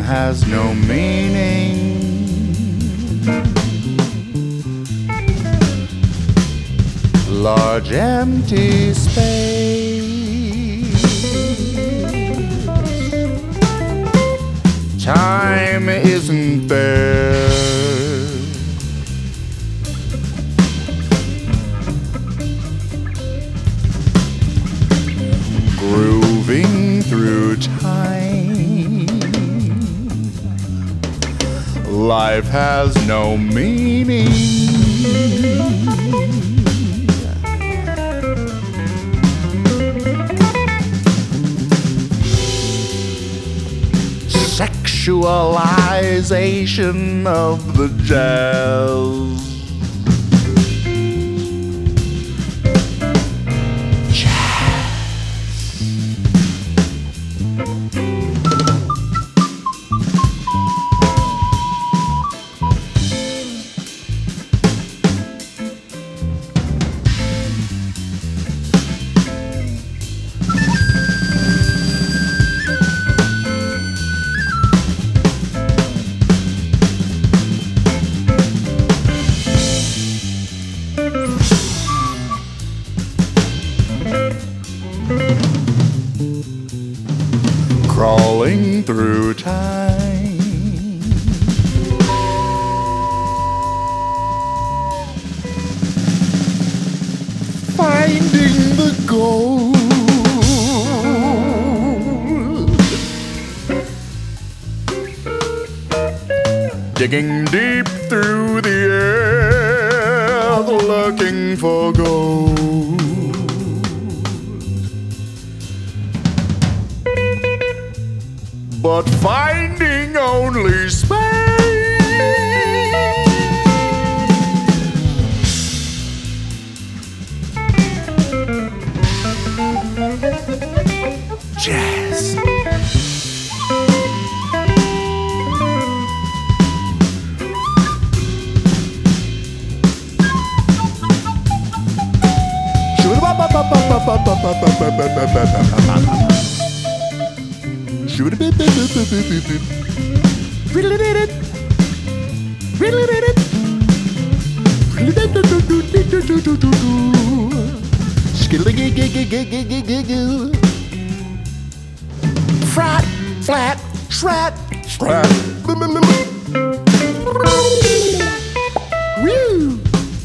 has no meaning. Large empty space. Time isn't there. Grooving through time. Life has no meaning. Sexualization of the jazz. Crawling through time. Finding the gold. Digging deep through the air, looking for gold. But finding only space. Jazz. Frat, flat, shrat, shrat. Woo.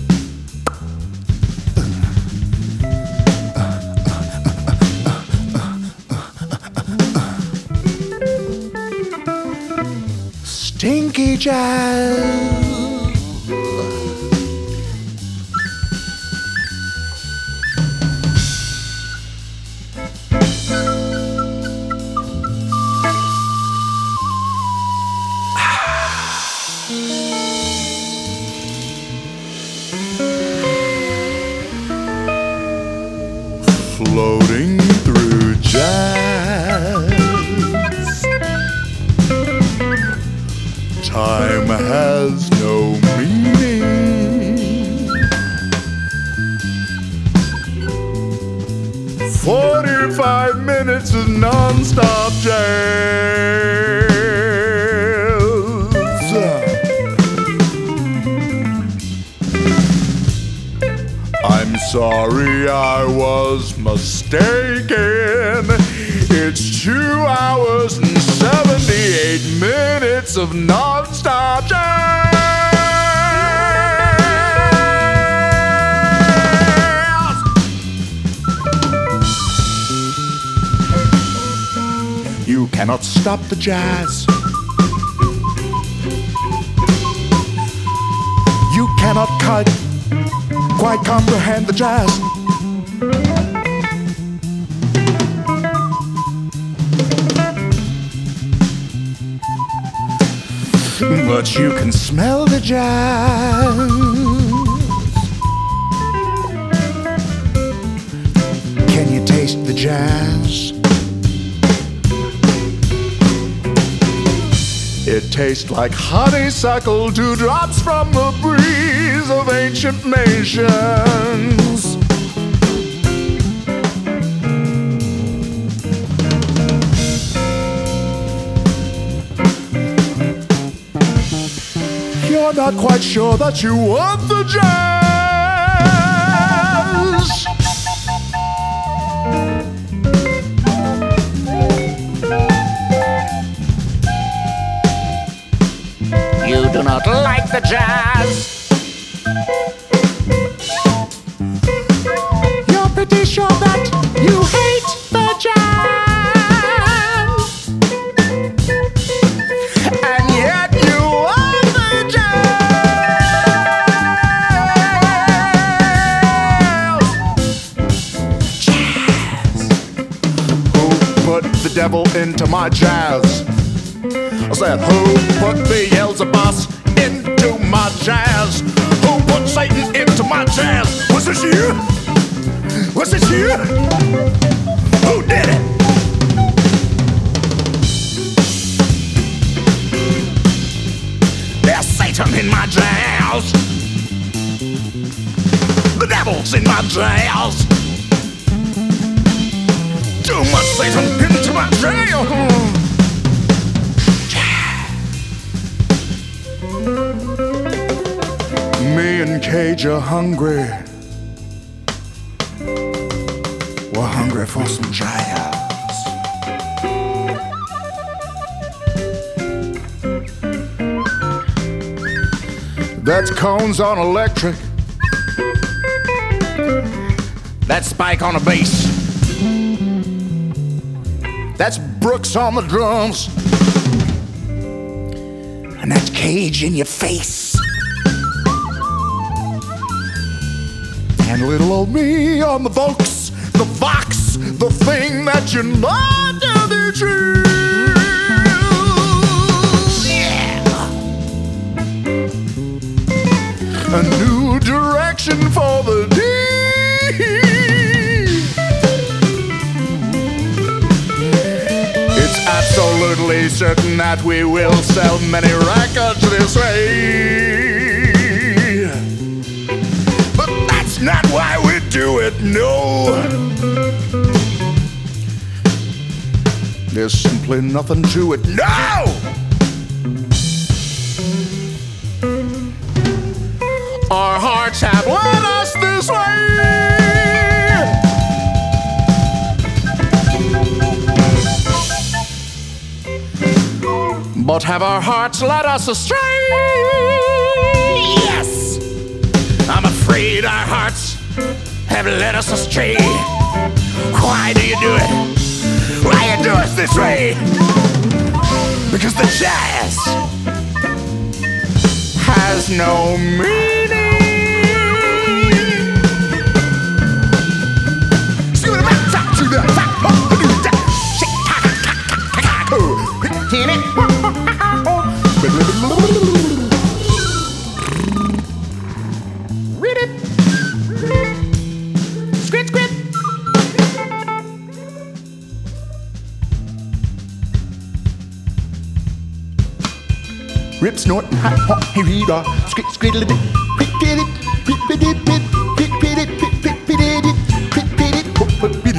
Stinky jazz. Floating through jazz. Time has no meaning. 45 minutes of non-stop jazz. I'm sorry, I was mistaken. It's 2 hours and 78 minutes of non-stop jazz. You cannot stop the jazz. You cannot quite comprehend the jazz. But you can smell the jazz. Can you taste the jazz? It tastes like honeysuckle, 2 drops from the breeze of ancient nations. you're not quite sure that you want the jazz. You do not like the jazz. You're pretty sure that you hate the jazz. And yet you love the jazz. Jazz. Who put the devil into my jazz? I said, who put Beelzebub into my jazz? Who put Satan into my jazz? Was this you? Was it you? Who did it? There's Satan in my jazz. The devil's in my jazz. Too much Satan into my jazz. Me and Cage are hungry. We're hungry for some jazz. That's Cones on electric. That's Spike on a bass. That's Brooks on the drums. And that's Cage in your face. And little old me on the Vox, the Vox, the thing that you love to be true. Yeah. A new direction for the deep. It's absolutely certain that we will sell many records this way. Not why we do it, no. There's simply nothing to it, no! Our hearts have led us this way. But have our hearts led us astray? Yes! I'm afraid our hearts have led us astray. Why do you do it? Why you do us this way? Because the jazz has no meaning. Rip, snort, and hot, hot, hey, read, skrit, skrit, quick, get it, quick, get it, quick, get it, quick, get it, quick, get it, quick, get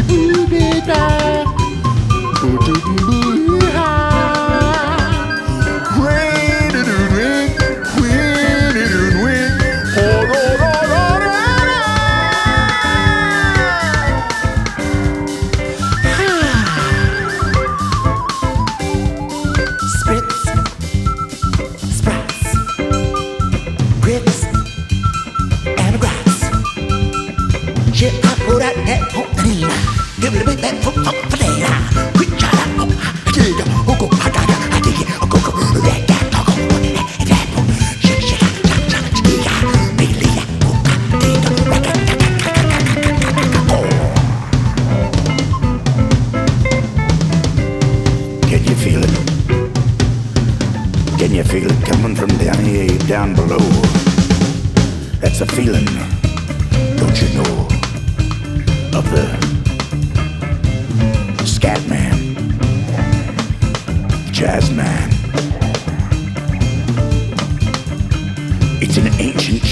Can you feel it coming from down below? That's a feeling, don't you know, of the scat man, jazz man. It's an ancient